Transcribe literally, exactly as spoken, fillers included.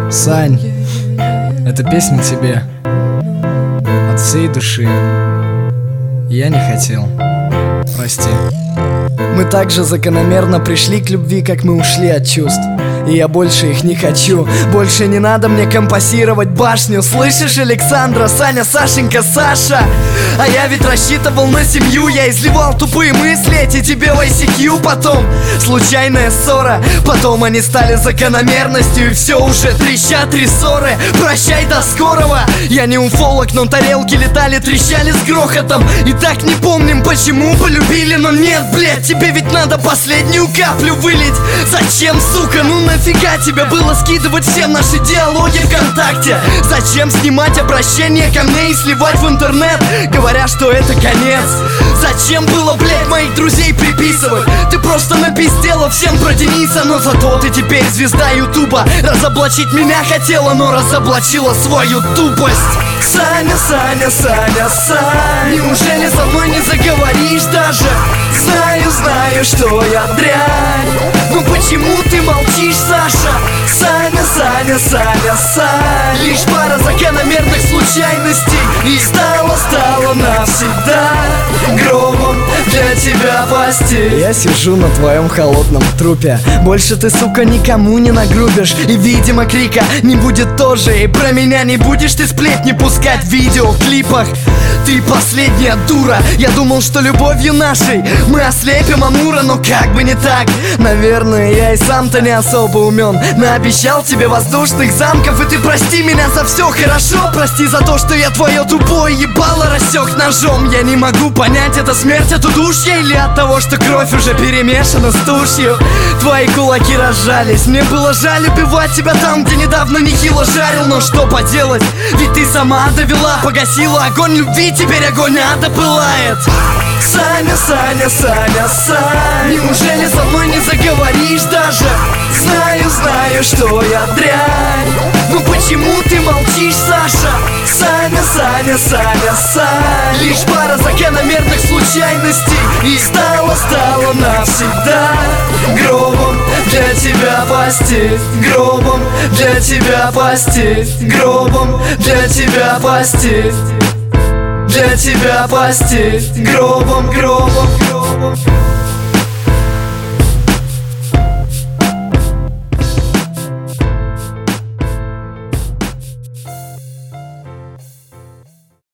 Сань, эта песня тебе от всей души. Я не хотел, прости. Мы так же закономерно пришли к любви, как мы ушли от чувств. И я больше их не хочу. Больше не надо мне компасировать башню. Слышишь, Александра, Саня, Сашенька, Саша? А я ведь рассчитывал на семью. Я изливал тупые мысли, эти тебе в ай си кью. Потом случайная ссора, потом они стали закономерностью. И все уже трещат рессоры. Прощай, до скорого. Я не уфолог, но тарелки летали, трещали с грохотом. И так не помним, почему полюбили. Но нет, блядь, тебе ведь надо последнюю каплю вылить. Зачем, сука, ну нафига тебе было скидывать все наши диалоги ВКонтакте? Зачем снимать обращения ко мне и сливать в интернет, говоря, что это конец? Зачем было, блядь, моих друзей приписывать? Ты просто напиздела всем про Дениса. Но зато ты теперь звезда ютуба. Разоблачить меня хотела, но разоблачила свою тупость. Саня, Саня, Саня, Саня, неужели со мной не заговоришь даже? Знаю, знаю, что я дрянь. Ну почему ты молчишь, Саша? Саня, Саня, Саня, Саня, лишь пара закономерных случайностей. И стало, стало навсегда гробом для тебя постель. Я сижу на твоем холодном трупе. Больше ты, сука, никому не нагрубишь. И, видимо, крика не будет тоже. И про меня не будешь ты сплетни пускать в видеоклипах. Ты последняя дура. Я думал, что любовью нашей мы ослепим Амура, но как бы не так. Наверное, я и сам-то не особо умен. Наобещал тебе воздушных замков. И ты прости меня за все, хорошо? Прости за то, что я твое тупое ебало рассек ножом. Я не могу понять, это смерть от удушья или от того, что кровь уже перемешана с тушью. Твои кулаки разжались. Мне было жаль убивать тебя там, где недавно нехило жарил. Но что поделать, ведь ты сама довела, погасила огонь любви. Теперь огонь ада пылает. Саня, Саня, Саня, Саня, неужели со мной не заговоришь даже? Знаю, знаю, что я дрянь. Ну почему ты молчишь, Саша? Саня, Саня, Саня, Саня, лишь пара закономерных случайностей. И стало, стало навсегда гробом для тебя постель. Гробом для тебя постель. Гробом для тебя постель. Для тебя постель. Гробом, гробом, гробом.